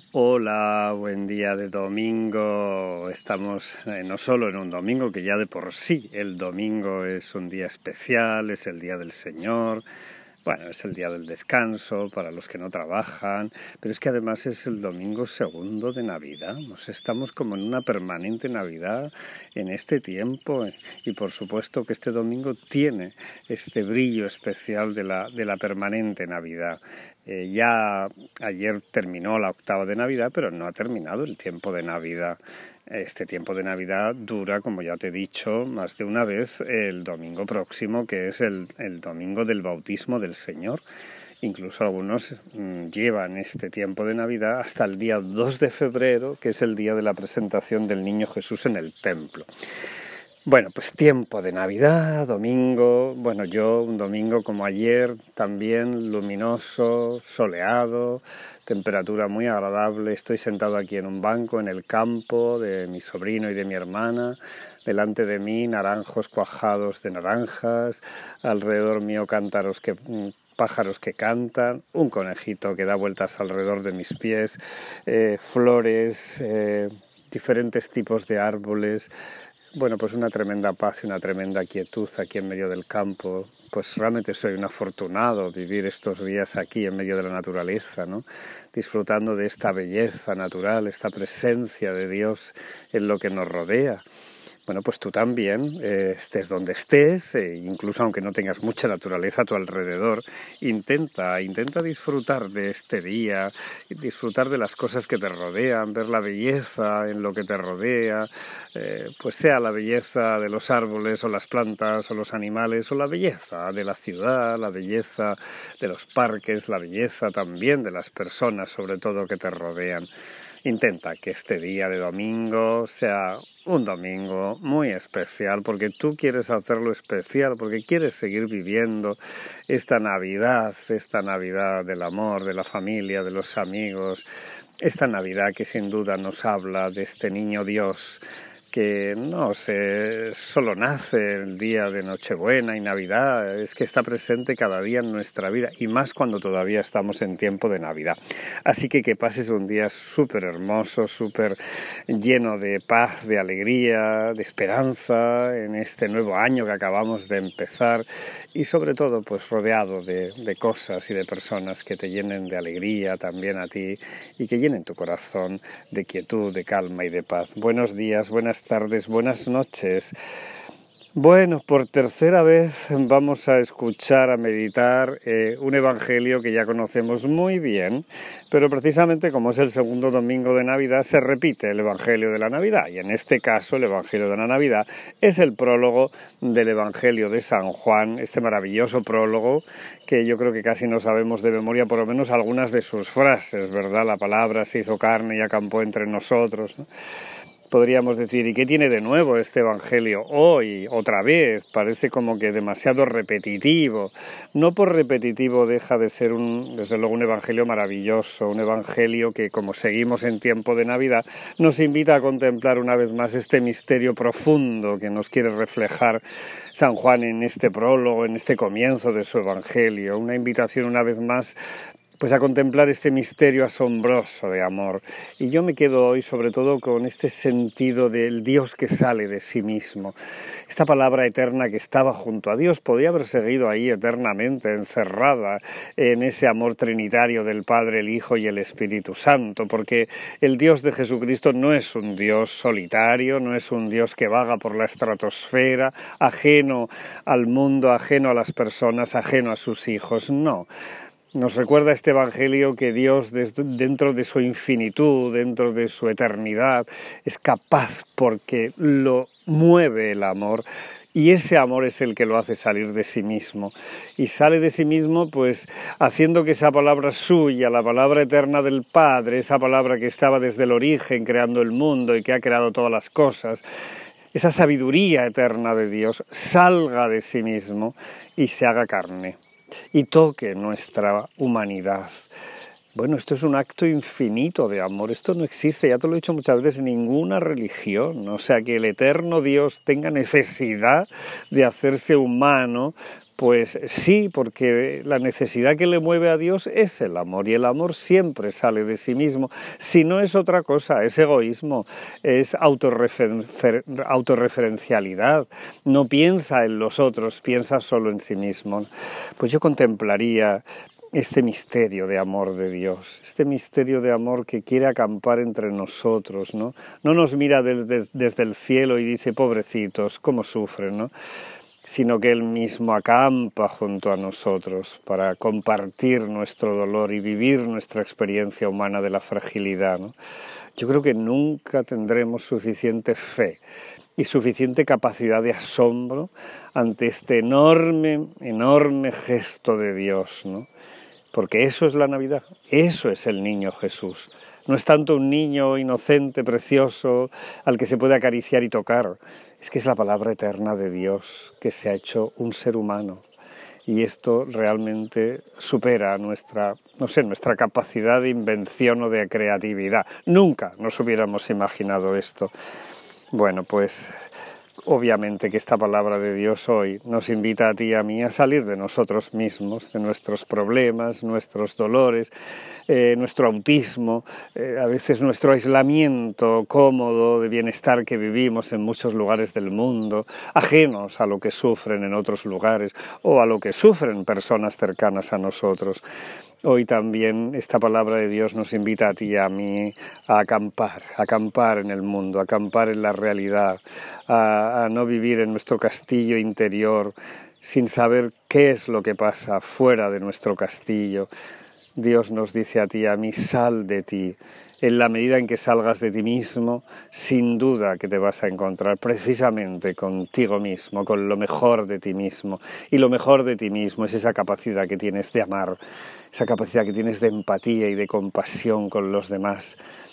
Hola, buen día de domingo. Estamos no solo en un domingo, que ya de por sí el domingo es un día especial, es el día del Señor, bueno, es el día del descanso para los que no trabajan, pero es que además es el domingo segundo de Navidad. Estamos como en una permanente Navidad en este tiempo y por supuesto que este domingo tiene este brillo especial de la permanente Navidad. Ya ayer terminó la octava de Navidad, pero no ha terminado el tiempo de Navidad. Este tiempo de Navidad dura, como ya te he dicho más de una vez, el domingo próximo, que es el domingo del bautismo del Señor. Incluso algunos llevan este tiempo de Navidad hasta el día 2 de febrero, que es el día de la presentación del niño Jesús en el templo. Bueno, pues tiempo de Navidad, domingo, bueno, yo un domingo como ayer, también luminoso, soleado, temperatura muy agradable. Estoy sentado aquí en un banco en el campo de mi sobrino y de mi hermana. Delante de mí naranjos cuajados de naranjas, alrededor mío pájaros que cantan, un conejito que da vueltas alrededor de mis pies, flores, diferentes tipos de árboles. Bueno, pues una tremenda paz y una tremenda quietud aquí en medio del campo. Pues realmente soy un afortunado vivir estos días aquí en medio de la naturaleza, ¿no? Disfrutando de esta belleza natural, esta presencia de Dios en lo que nos rodea. Bueno, pues tú también, estés donde estés, incluso aunque no tengas mucha naturaleza a tu alrededor, intenta disfrutar de este día, disfrutar de las cosas que te rodean, ver la belleza en lo que te rodea, pues sea la belleza de los árboles o las plantas o los animales, o la belleza de la ciudad, la belleza de los parques, la belleza también de las personas, sobre todo, que te rodean. Intenta que este día de domingo sea un domingo muy especial, porque tú quieres hacerlo especial, porque quieres seguir viviendo esta Navidad del amor, de la familia, de los amigos, esta Navidad que sin duda nos habla de este niño Dios, que no solo nace el día de Nochebuena y Navidad, es que está presente cada día en nuestra vida, y más cuando todavía estamos en tiempo de Navidad. Así que pases un día súper hermoso, súper lleno de paz, de alegría, de esperanza en este nuevo año que acabamos de empezar, y sobre todo pues rodeado de cosas y de personas que te llenen de alegría también a ti, y que llenen tu corazón de quietud, de calma y de paz. Buenos días, buenas tardes, buenas noches. Bueno, por tercera vez vamos a escuchar, a meditar un evangelio que ya conocemos muy bien, pero precisamente como es el segundo domingo de Navidad, se repite el evangelio de la Navidad, y en este caso el evangelio de la Navidad es el prólogo del evangelio de San Juan, este maravilloso prólogo que yo creo que casi no sabemos de memoria, por lo menos algunas de sus frases, ¿verdad? La palabra se hizo carne y acampó entre nosotros, ¿no? Podríamos decir, ¿y qué tiene de nuevo este evangelio hoy, otra vez? Parece como que demasiado repetitivo. No por repetitivo deja de ser desde luego un evangelio maravilloso, un evangelio que, como seguimos en tiempo de Navidad, nos invita a contemplar una vez más este misterio profundo que nos quiere reflejar San Juan en este prólogo, en este comienzo de su evangelio. Una invitación una vez más pues a contemplar este misterio asombroso de amor. Y yo me quedo hoy sobre todo con este sentido del Dios que sale de sí mismo. Esta palabra eterna que estaba junto a Dios podía haber seguido ahí eternamente, encerrada en ese amor trinitario del Padre, el Hijo y el Espíritu Santo, porque el Dios de Jesucristo no es un Dios solitario, no es un Dios que vaga por la estratosfera, ajeno al mundo, ajeno a las personas, ajeno a sus hijos, no. Nos recuerda este evangelio que Dios, dentro de su infinitud, dentro de su eternidad, es capaz, porque lo mueve el amor, y ese amor es el que lo hace salir de sí mismo. Y sale de sí mismo pues haciendo que esa palabra suya, la palabra eterna del Padre, esa palabra que estaba desde el origen creando el mundo y que ha creado todas las cosas, esa sabiduría eterna de Dios, salga de sí mismo y se haga carne y toque nuestra humanidad. Bueno, esto es un acto infinito de amor, esto no existe, ya te lo he dicho muchas veces, en ninguna religión, o sea, que el eterno Dios tenga necesidad de hacerse humano Pues sí, porque la necesidad que le mueve a Dios es el amor, y el amor siempre sale de sí mismo. Si no es otra cosa, es egoísmo, es autorreferencialidad. No piensa en los otros, piensa solo en sí mismo. Pues yo contemplaría este misterio de amor de Dios, este misterio de amor que quiere acampar entre nosotros, ¿no? No nos mira desde el cielo y dice, pobrecitos, cómo sufren, ¿no? Sino que Él mismo acampa junto a nosotros para compartir nuestro dolor y vivir nuestra experiencia humana de la fragilidad, ¿no? Yo creo que nunca tendremos suficiente fe y suficiente capacidad de asombro ante este enorme gesto de Dios, ¿no? Porque eso es la Navidad, eso es el niño Jesús. No es tanto un niño inocente, precioso, al que se puede acariciar y tocar. Es que es la palabra eterna de Dios, que se ha hecho un ser humano. Y esto realmente supera nuestra capacidad de invención o de creatividad. Nunca nos hubiéramos imaginado esto. Bueno, pues obviamente que esta palabra de Dios hoy nos invita a ti y a mí a salir de nosotros mismos, de nuestros problemas, nuestros dolores, nuestro autismo, a veces nuestro aislamiento cómodo de bienestar que vivimos en muchos lugares del mundo, ajenos a lo que sufren en otros lugares o a lo que sufren personas cercanas a nosotros. Hoy también esta palabra de Dios nos invita a ti y a mí a acampar en el mundo, a acampar en la realidad, a no vivir en nuestro castillo interior sin saber qué es lo que pasa fuera de nuestro castillo. Dios nos dice a ti y a mí, sal de ti. En la medida en que salgas de ti mismo, sin duda que te vas a encontrar precisamente contigo mismo, con lo mejor de ti mismo. Y lo mejor de ti mismo es esa capacidad que tienes de amar, esa capacidad que tienes de empatía y de compasión con los demás.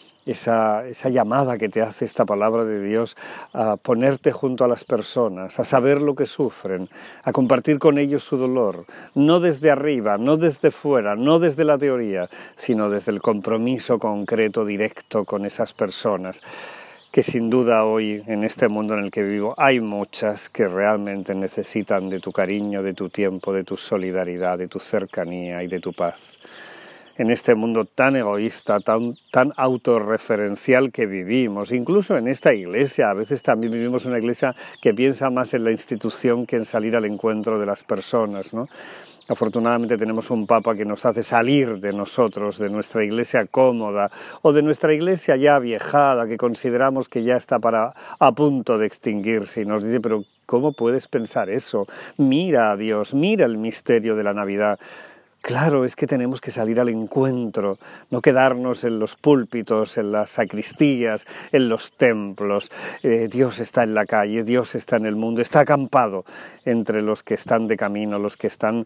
Esa llamada que te hace esta palabra de Dios a ponerte junto a las personas, a saber lo que sufren, a compartir con ellos su dolor, no desde arriba, no desde fuera, no desde la teoría, sino desde el compromiso concreto, directo con esas personas, que sin duda hoy, en este mundo en el que vivo, hay muchas que realmente necesitan de tu cariño, de tu tiempo, de tu solidaridad, de tu cercanía y de tu paz. En este mundo tan egoísta, tan autorreferencial que vivimos, incluso en esta iglesia, a veces también vivimos una iglesia que piensa más en la institución que en salir al encuentro de las personas, ¿no? Afortunadamente tenemos un Papa que nos hace salir de nosotros, de nuestra iglesia cómoda o de nuestra iglesia ya aviejada, que consideramos que ya está a punto de extinguirse, y nos dice, pero ¿cómo puedes pensar eso? Mira a Dios, mira el misterio de la Navidad. Claro, es que tenemos que salir al encuentro, no quedarnos en los púlpitos, en las sacristías, en los templos. Dios está en la calle, Dios está en el mundo, está acampado entre los que están de camino, los que están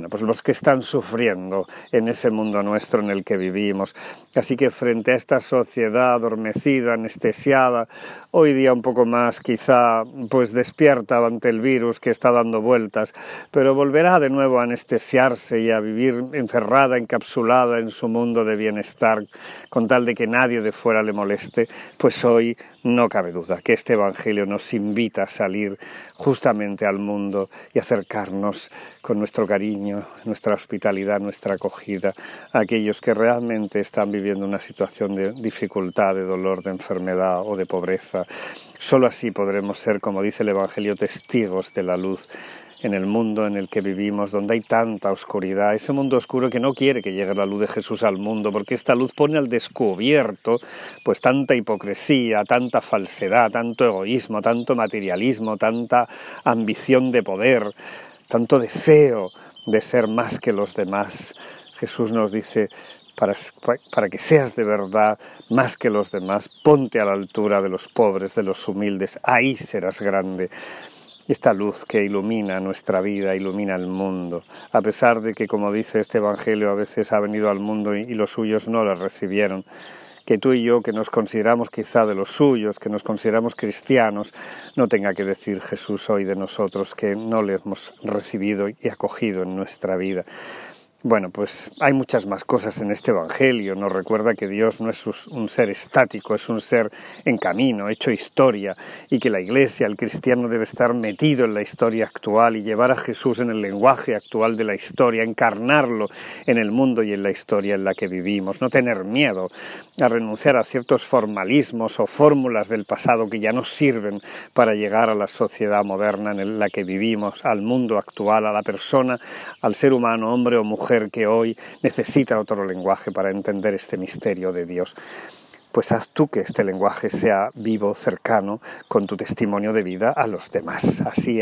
sufriendo en ese mundo nuestro en el que vivimos. Así que frente a esta sociedad adormecida, anestesiada, hoy día un poco más quizá pues despierta ante el virus que está dando vueltas, pero volverá de nuevo a anestesiarse y a vivir encerrada, encapsulada en su mundo de bienestar, con tal de que nadie de fuera le moleste, pues hoy no cabe duda que este Evangelio nos invita a salir justamente al mundo y acercarnos con nuestro cariño, nuestra hospitalidad, nuestra acogida a aquellos que realmente están viviendo una situación de dificultad, de dolor, de enfermedad o de pobreza. Solo así podremos ser, como dice el Evangelio, testigos de la luz en el mundo en el que vivimos, donde hay tanta oscuridad, ese mundo oscuro que no quiere que llegue la luz de Jesús al mundo, porque esta luz pone al descubierto pues tanta hipocresía, tanta falsedad, tanto egoísmo, tanto materialismo, tanta ambición de poder, tanto deseo de ser más que los demás. Jesús nos dice, para que seas de verdad más que los demás, ponte a la altura de los pobres, de los humildes, ahí serás grande. Esta luz que ilumina nuestra vida, ilumina el mundo, a pesar de que, como dice este Evangelio, a veces ha venido al mundo y los suyos no la recibieron, que tú y yo, que nos consideramos quizá de los suyos, que nos consideramos cristianos, no tenga que decir Jesús hoy de nosotros que no le hemos recibido y acogido en nuestra vida. Bueno, pues hay muchas más cosas en este Evangelio. Nos recuerda que Dios no es un ser estático, es un ser en camino, hecho historia, y que la Iglesia, el cristiano, debe estar metido en la historia actual y llevar a Jesús en el lenguaje actual de la historia, encarnarlo en el mundo y en la historia en la que vivimos. No tener miedo a renunciar a ciertos formalismos o fórmulas del pasado que ya no sirven para llegar a la sociedad moderna en la que vivimos, al mundo actual, a la persona, al ser humano, hombre o mujer, que hoy necesita otro lenguaje para entender este misterio de Dios. Pues haz tú que este lenguaje sea vivo, cercano, con tu testimonio de vida a los demás. Así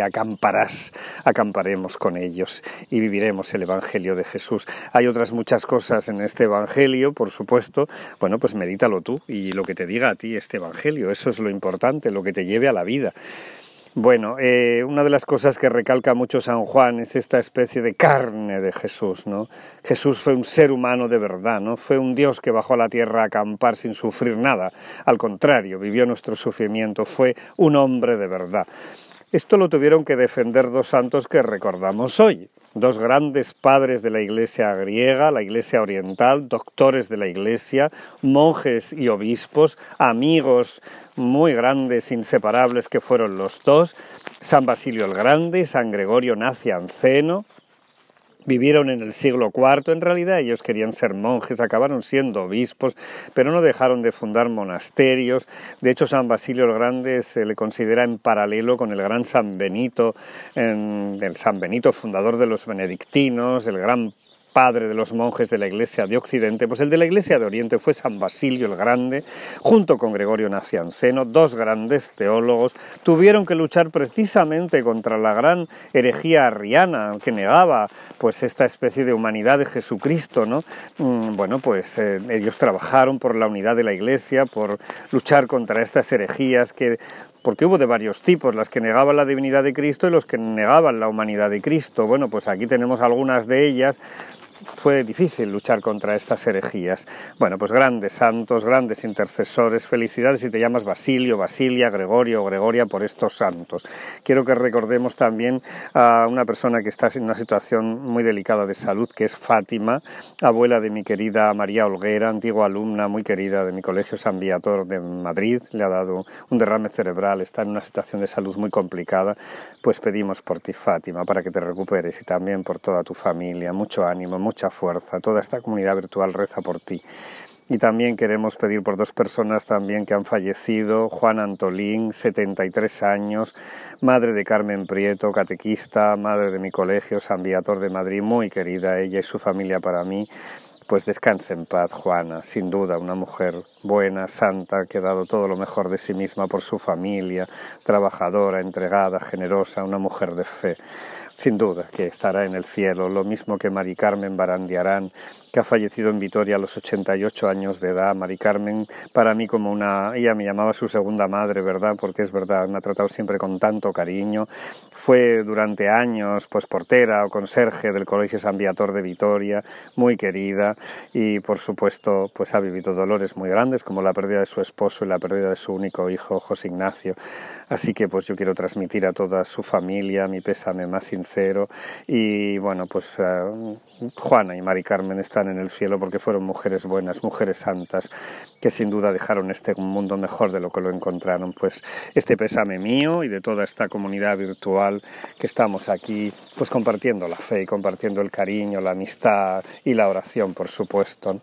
acamparemos con ellos y viviremos el Evangelio de Jesús. Hay otras muchas cosas en este Evangelio, por supuesto. Bueno, pues medítalo tú y lo que te diga a ti este Evangelio. Eso es lo importante, lo que te lleve a la vida. Bueno, una de las cosas que recalca mucho San Juan es esta especie de carne de Jesús, ¿no? Jesús fue un ser humano de verdad, no fue un Dios que bajó a la tierra a acampar sin sufrir nada. Al contrario, vivió nuestro sufrimiento, fue un hombre de verdad. Esto lo tuvieron que defender dos santos que recordamos hoy. Dos grandes padres de la Iglesia griega, la Iglesia oriental, doctores de la Iglesia, monjes y obispos, amigos muy grandes, inseparables que fueron los dos, San Basilio el Grande y San Gregorio Nacianceno. Vivieron en el siglo IV, en realidad ellos querían ser monjes, acabaron siendo obispos, pero no dejaron de fundar monasterios. De hecho, San Basilio el Grande se le considera en paralelo con el gran San Benito, el San Benito fundador de los benedictinos, el gran padre de los monjes de la Iglesia de Occidente. Pues el de la Iglesia de Oriente fue San Basilio el Grande, junto con Gregorio Nacianceno, dos grandes teólogos. Tuvieron que luchar precisamente contra la gran herejía arriana que negaba pues esta especie de humanidad de Jesucristo, ¿no? Bueno, pues ellos trabajaron por la unidad de la Iglesia, por luchar contra estas herejías porque hubo de varios tipos, las que negaban la divinidad de Cristo y los que negaban la humanidad de Cristo. Bueno, pues aquí tenemos algunas de ellas. Fue difícil luchar contra estas herejías. Bueno, pues grandes santos, grandes intercesores. Felicidades si te llamas Basilio, Basilia, Gregorio o Gregoria por estos santos. Quiero que recordemos también a una persona que está en una situación muy delicada de salud, que es Fátima, abuela de mi querida María Olguera, antigua alumna muy querida de mi colegio San Viator de Madrid. Le ha dado un derrame cerebral, está en una situación de salud muy complicada. Pues pedimos por ti, Fátima, para que te recuperes y también por toda tu familia. Mucho ánimo, mucha fuerza. Toda esta comunidad virtual reza por ti. Y también queremos pedir por dos personas también que han fallecido. Juana Antolín, 73 años, madre de Carmen Prieto, catequista, madre de mi colegio San Viator de Madrid, muy querida ella y su familia para mí. Pues descanse en paz, Juana, sin duda, una mujer buena, santa, que ha dado todo lo mejor de sí misma por su familia, trabajadora, entregada, generosa, una mujer de fe. Sin duda que estará en el cielo, lo mismo que Mari Carmen Barandiarán, que ha fallecido en Vitoria a los 88 años de edad. Mari Carmen, para mí ella me llamaba su segunda madre, ¿verdad? Porque es verdad, me ha tratado siempre con tanto cariño. Fue durante años pues portera o conserje del Colegio San Viator de Vitoria, muy querida, y por supuesto pues ha vivido dolores muy grandes como la pérdida de su esposo y la pérdida de su único hijo, José Ignacio. Así que pues yo quiero transmitir a toda su familia mi pésame más sincero y bueno, pues Juana y Mari Carmen están en el cielo porque fueron mujeres buenas, mujeres santas, que sin duda dejaron este mundo mejor de lo que lo encontraron. Pues este pésame mío y de toda esta comunidad virtual que estamos aquí, pues compartiendo la fe y compartiendo el cariño, la amistad y la oración, por supuesto.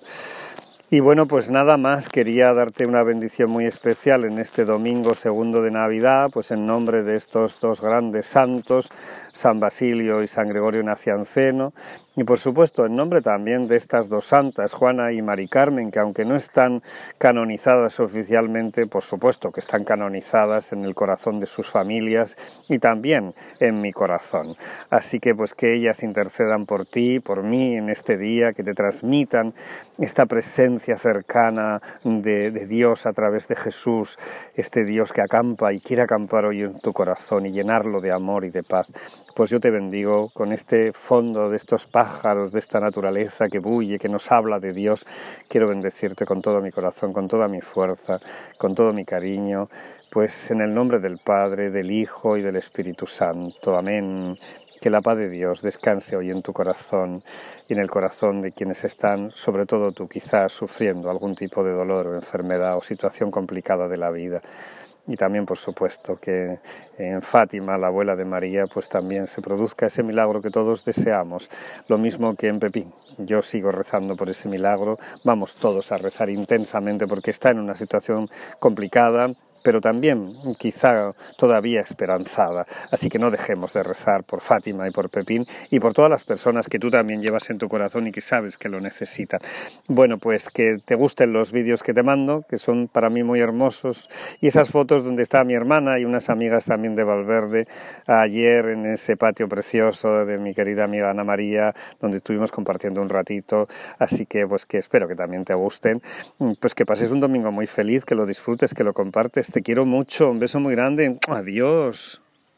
Y bueno, pues nada más, quería darte una bendición muy especial en este domingo segundo de Navidad, pues en nombre de estos dos grandes santos, San Basilio y San Gregorio Nacianceno, y por supuesto en nombre también de estas dos santas, Juana y Mari Carmen, que aunque no están canonizadas oficialmente, por supuesto que están canonizadas en el corazón de sus familias y también en mi corazón. Así que pues que ellas intercedan por ti, por mí en este día, que te transmitan esta presencia cercana de Dios a través de Jesús, este Dios que acampa y quiere acampar hoy en tu corazón y llenarlo de amor y de paz. Pues yo te bendigo con este fondo de estos pájaros, de esta naturaleza que bulle, que nos habla de Dios. Quiero bendecirte con todo mi corazón, con toda mi fuerza, con todo mi cariño, pues en el nombre del Padre, del Hijo y del Espíritu Santo. Amén. que la paz de Dios descanse hoy en tu corazón y en el corazón de quienes están, sobre todo tú, quizás sufriendo algún tipo de dolor o enfermedad o situación complicada de la vida. Y también, por supuesto, que en Fátima, la abuela de María, pues también se produzca ese milagro que todos deseamos. Lo mismo que en Pepín. Yo sigo rezando por ese milagro. Vamos todos a rezar intensamente porque está en una situación complicada, pero también quizá todavía esperanzada. Así que no dejemos de rezar por Fátima y por Pepín y por todas las personas que tú también llevas en tu corazón y que sabes que lo necesitan. Bueno, pues que te gusten los vídeos que te mando, que son para mí muy hermosos, y esas fotos donde está mi hermana y unas amigas también de Valverde ayer en ese patio precioso de mi querida amiga Ana María, donde estuvimos compartiendo un ratito. Así que pues que espero que también te gusten, pues que pases un domingo muy feliz, que lo disfrutes, que lo compartes. Te quiero mucho, un beso muy grande, adiós.